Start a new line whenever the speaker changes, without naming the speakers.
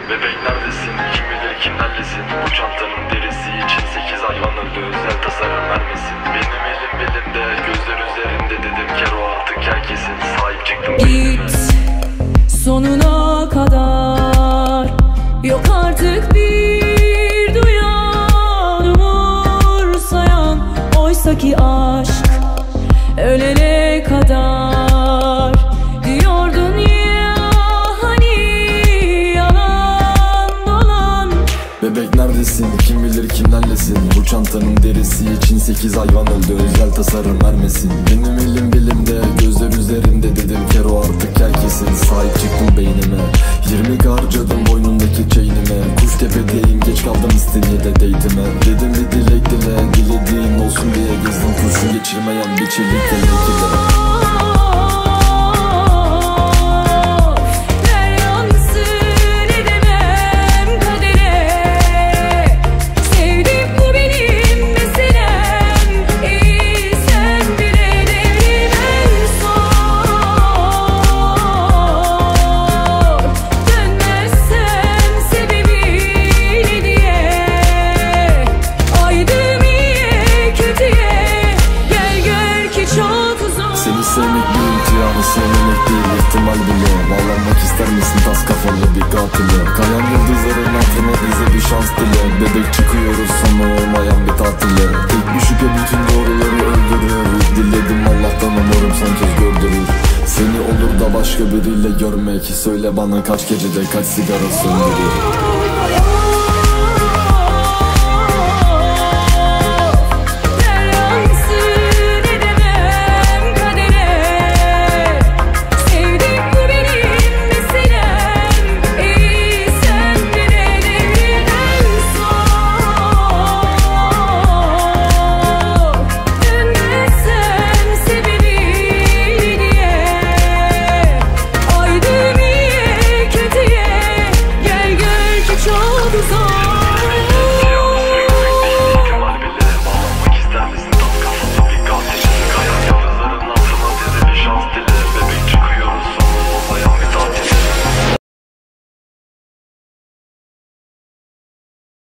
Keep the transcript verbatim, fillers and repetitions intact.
Bebek neredesin? Kim bilir kimlerlesin? Bu çantanın derisi için sekiz hayvan öldü. Özel tasarım vermesin. Benim elim belimde, gözler üzerinde dedim. Kero artık herkesin, sahip çıktım.
Git sonuna kadar, yok artık bir duyan, umursayan. Oysa ki aşk ölene kadar diyordun ya, hani yalan dolan.
Bebek neredesin? Kim bilir kimlerlesin? Bu çantanın derisi için sekiz hayvan öldü. Özel tasarım vermesin. Benim elim bilimde, gözler üzerimde dedim. Kero artık herkesin, sahip çıktım beynime. Yirmi harcadım boynundaki chainime. Kuştepe'deyim, geç kaldım İstinye'de date'ime. Dedim bir dilek dile, dilediğin olsun diye gezdim. Kurşun geçirmeyen bir çelik yelekle. Sevmek bir imtihanı, sevmemek değil ihtimal bile. Bağlanmak ister misin tas kafalı bir katile? Kayan yıldızların altına bize bir şans dile. Bebek çıkıyoruz sonu olmayan bir tatile. Tek bir şüphe bütün doğruları öldürür. Diledim Allah'tan umarım son kez gördürür. Seni olur da başka biriyle görmek. Söyle bana kaç gecede kaç sigara söndürür.